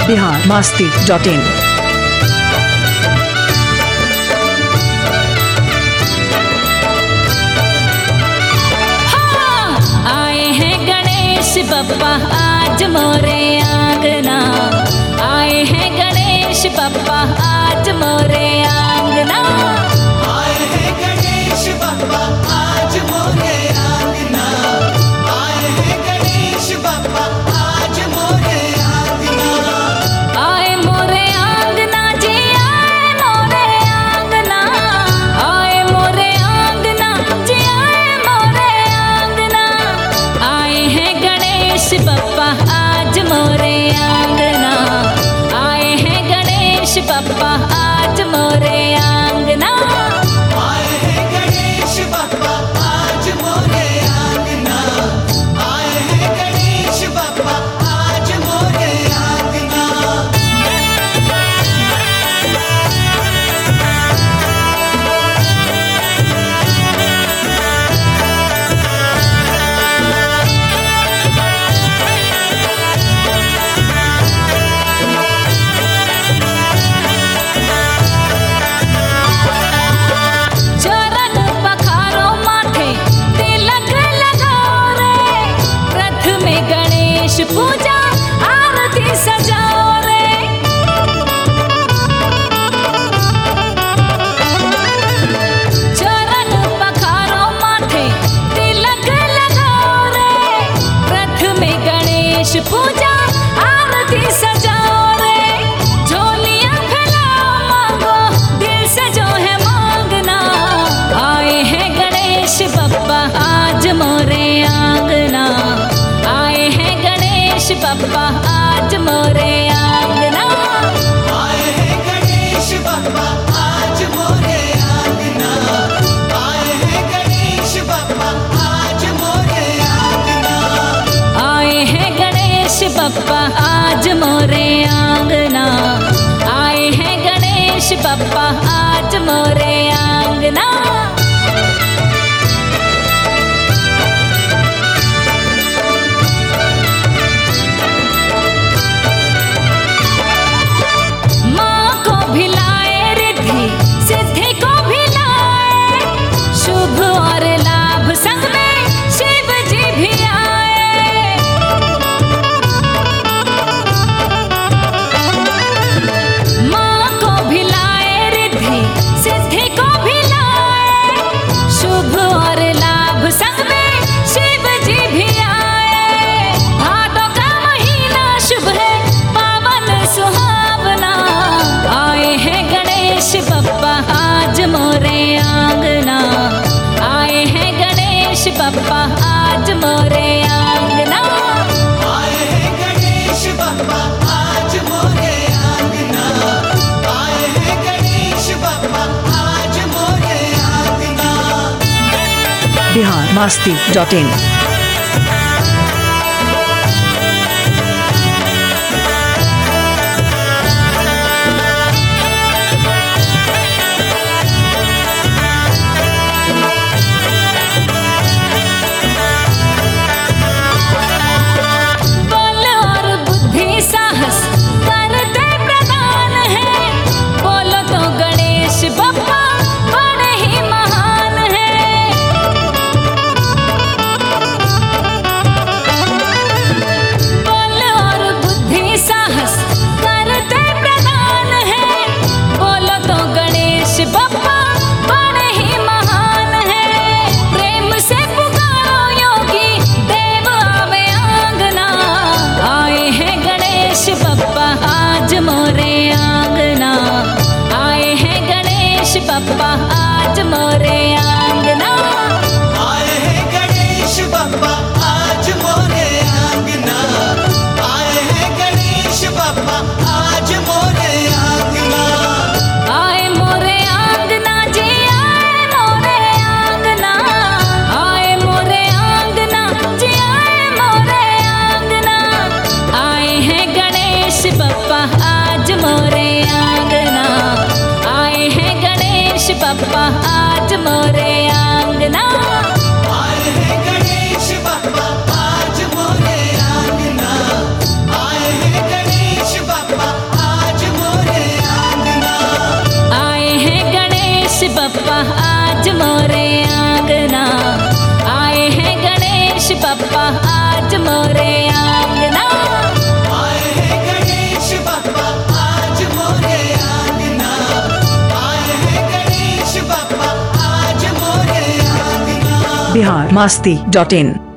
biharmasti.in। बप्पा आज मोरे आंगना, आए हैं गणेश बप्पा आज मोरे आंगना, आए हैं गणेश बप्पा आज मोरे आंगना, आए हैं गणेश बप्पा आज मोरे आंगना, आए मोरे आंगना जी आए मोरे आंगना, आए मोरे आंगना जी आए मोरे आंगना, आए हैं गणेश बप्पा आज मोरे आंगना, आए हैं गणेश बप्पा आज मोरे आंगना, आए हैं गणेश बप्पा आज मोरे आंगना, आए हैं गणेश बप्पा आज मोरे आंगना। चरण पखारो माथे तिलक लगाओ रे, रथ में गणेश पूजा आरती सजाओ रे, चरण पखारो माथे तिलक लगाओ रे, रथ में गणेश पूजा आरती सजाओ रे, झोलियां फैलाओ मांगो दिल से जो है मांगना, आए हैं गणेश बप्पा आज मोरे आंगना, आए हैं गणेश बप्पा आज मोरे आंगना, आए हैं गणेश बप्पा आज मोरे आंगना, आए हैं गणेश बप्पा आज मोरे आंगना, आए हैं गणेश बप्पा आज मोरे आंगना, आए हैं गणेश बप्पा आज मोरे आंगना। माँ को भिलाए रिद्धि सिद्धि को भिलाए, शुभ और लाभ संग में शिव जी भी आए, माँ को भिलाए रिद्धि सिद्धि को भिलाए, शुभ और लाभ संग में शिव जी भी आए, भादों का महीना शुभ है पावन सुहावना, आए हैं गणेश बप्पा आज मोरे आंगना, आए हैं गणेश बप्पा आज मोरे आंगना, आए हैं गणेश बप्पा आज मोरे आंगना, आए हैं गणेश बप्पा आज मोरे आंगना। biharmasti.in। बल और बुद्धि साहस करते प्रदान है, बोलो तो गणेश बप्पा बड़े ही महान है, बल और बुद्धि साहस करते प्रदान है, बोलो तो गणेश बप्पा बड़े ही महान है, प्रेम से पुकारो योगी देव आवे आंगना, आए हैं गणेश बप्पा आज मोरे आंगना, आए हैं गणेश बप्पा आज मोरे आंगना, आए हैं गणेश बप्पा आज मोरे आंगना, आए हैं गणेश बप्पा आज मोरे आंगना, आए मोरे आंगना जी आए मोरे आंगना, आए मोरे आंगना जी आए मोरे आंगना, आए हैं गणेश बप्पा आज मोरे आंगना, आए हैं गणेश बप्पा आज मोरे आंगना, आए हैं गणेश बप्पा आज मोरे आंगना, आए हैं गणेश बप्पा बप्पा आज मोरे आंगना, आए हैं गणेश बप्पा आज मोरे आंगना। आए हैं गणेश बप्पा आज मोरे आंगना, आए हैं गणेश बप्पा आज मोरे आंगना। biharmasti.in